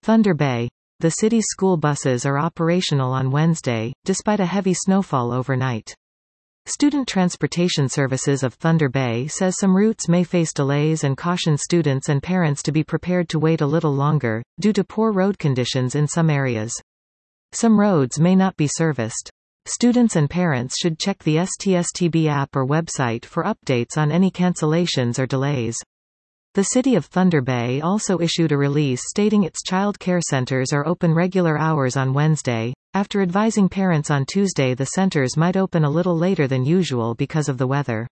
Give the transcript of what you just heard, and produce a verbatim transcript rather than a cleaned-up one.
Thunder Bay. The city's school buses are operational on Wednesday, despite a heavy snowfall overnight. Student Transportation Services of Thunder Bay says some routes may face delays and cautions students and parents to be prepared to wait a little longer, due to poor road conditions in some areas. Some roads may not be serviced. Students and parents should check the S T S T B app or website for updates on any cancellations or delays. The City of Thunder Bay also issued a release stating its child care centers are open regular hours on Wednesday, after advising parents on Tuesday the centers might open a little later than usual because of the weather.